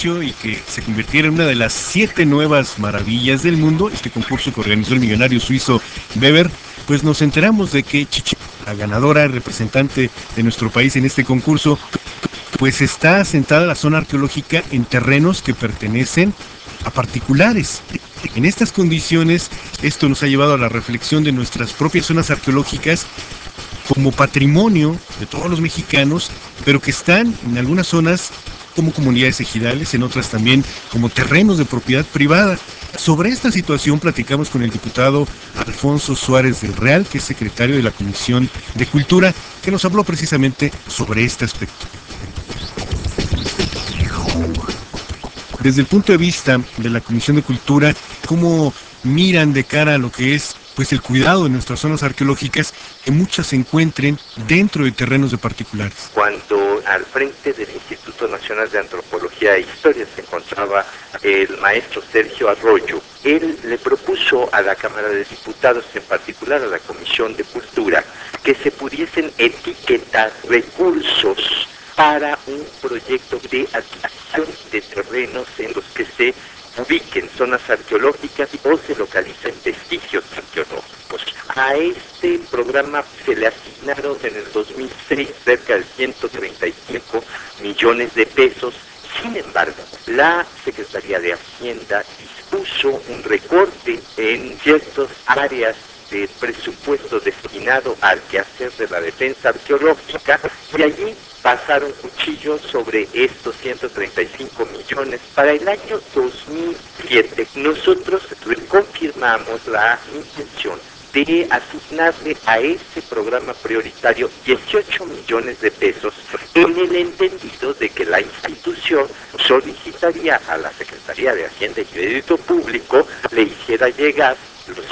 anuncio y que se convirtiera en una de las 7 nuevas maravillas del mundo, este concurso que organizó el millonario suizo Weber, pues nos enteramos de que Chichén, la ganadora representante de nuestro país en este concurso, pues está asentada la zona arqueológica en terrenos que pertenecen a particulares. En estas condiciones, esto nos ha llevado a la reflexión de nuestras propias zonas arqueológicas como patrimonio de todos los mexicanos, pero que están en algunas zonas como comunidades ejidales, en otras también como terrenos de propiedad privada. Sobre esta situación platicamos con el diputado Alfonso Suárez del Real, que es secretario de la Comisión de Cultura, que nos habló precisamente sobre este aspecto. Desde el punto de vista de la Comisión de Cultura, ¿cómo miran de cara a lo que es pues el cuidado de nuestras zonas arqueológicas, que muchas se encuentren dentro de terrenos de particulares? Cuando al frente del Instituto Nacional de Antropología e Historia se encontraba el maestro Sergio Arroyo, él le propuso a la Cámara de Diputados, en particular a la Comisión de Cultura, que se pudiesen etiquetar recursos para un proyecto de adquisición de terrenos en los que se ubiquen zonas arqueológicas o se localicen vestigios arqueológicos. A este programa se le asignaron en el 2006 cerca de 135 millones de pesos. Sin embargo, la Secretaría de Hacienda dispuso un recorte en ciertas áreas del presupuesto destinado al quehacer de la defensa arqueológica, y allí pasaron cuchillos sobre estos 135 millones. Para el año 2007, nosotros reconfirmamos la intención de asignarle a este programa prioritario 18 millones de pesos, en el entendido de que la institución solicitaría a la Secretaría de Hacienda y Crédito Público le hiciera llegar los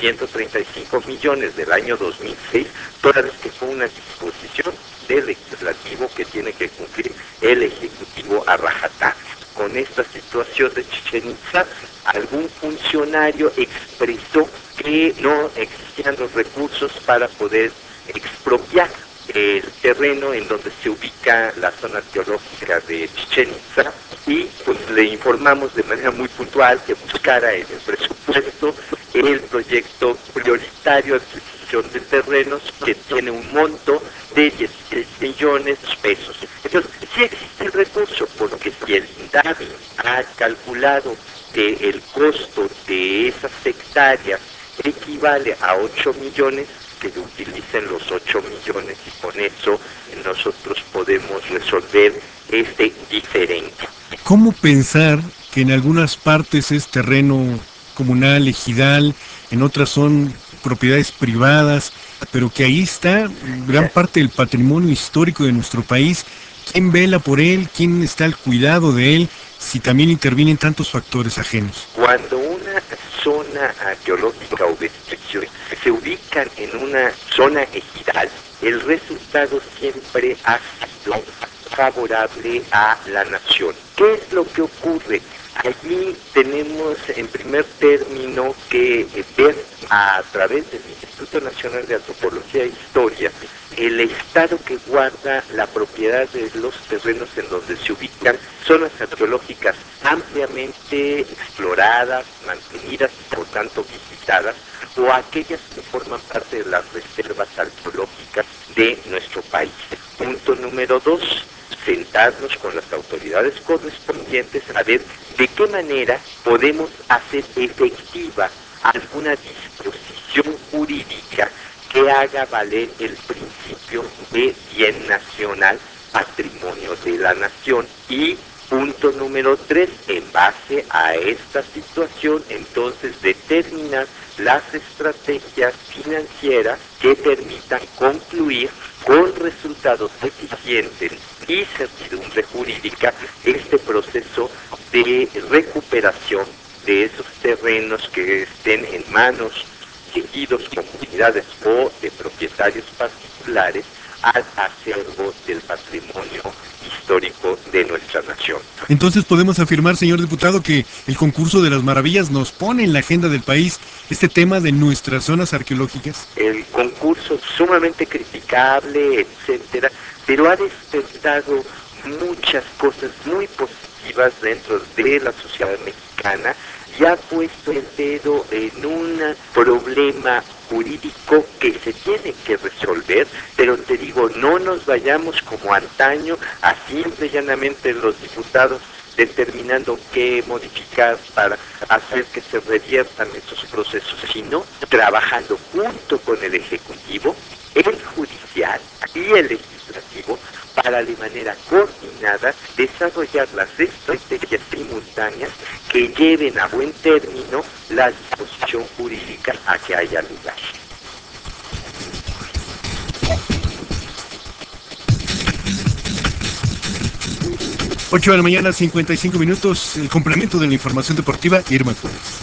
135 millones del año 2006, toda vez que fue una disposición del legislativo que tiene que cumplir el Ejecutivo a rajatabla. Con esta situación de Chichén Itzá, algún funcionario expresó que no existían los recursos para poder expropiar el terreno en donde se ubica la zona arqueológica de Chichén Itzá, y pues le informamos de manera muy puntual que buscara en el presupuesto el proyecto prioritario de adquisición de terrenos, que tiene un monto de 16 millones de pesos. Entonces, sí existe el recurso, porque si el INDAVI ha calculado que el costo de esas hectáreas equivale a 8 millones, que utilicen los 8 millones y con eso nosotros podemos resolver este diferente. ¿Cómo pensar que en algunas partes es terreno comunal, ejidal, en otras son propiedades privadas, pero que ahí está gran parte del patrimonio histórico de nuestro país? ¿Quién vela por él? ¿Quién está al cuidado de él? Si también intervienen tantos factores ajenos. Cuando una zona arqueológica o vestigio se ubican en una zona ejidal, el resultado siempre ha sido favorable a la nación. ¿Qué es lo que ocurre? Allí tenemos en primer término que ver a través del Instituto Nacional de Antropología e Historia el estado que guarda la propiedad de los terrenos en donde se ubican zonas arqueológicas ampliamente exploradas, mantenidas y por tanto visitadas, o aquellas que forman parte de las reservas arqueológicas de nuestro país. Punto número 2. Sentarnos con las autoridades correspondientes a ver de qué manera podemos hacer efectiva alguna disposición jurídica que haga valer el principio de bien nacional, patrimonio de la nación. Y punto número 3, en base a esta situación, entonces determinar las estrategias financieras que permitan concluir con resultados eficientes y certidumbre jurídica este proceso de recuperación de esos terrenos que estén en manos de ejidos, comunidades o de propietarios particulares al acervo del patrimonio histórico de nuestra nación. Entonces podemos afirmar, señor diputado, que el concurso de las maravillas nos pone en la agenda del país este tema de nuestras zonas arqueológicas. El concurso sumamente criticable, etcétera, pero ha despertado muchas cosas muy positivas ejecutivas dentro de la sociedad mexicana y ha puesto el dedo en un problema jurídico que se tiene que resolver, pero te digo, no nos vayamos como antaño, a simple y llanamente los diputados determinando qué modificar para hacer que se reviertan esos procesos, sino trabajando junto con el Ejecutivo, el Judicial y el Legislativo para de manera coordinada desarrollar las estrategias simultáneas que lleven a buen término la disposición jurídica a que haya lugar. 8 de la mañana, 55 minutos, el complemento de la información deportiva, Irma Flores.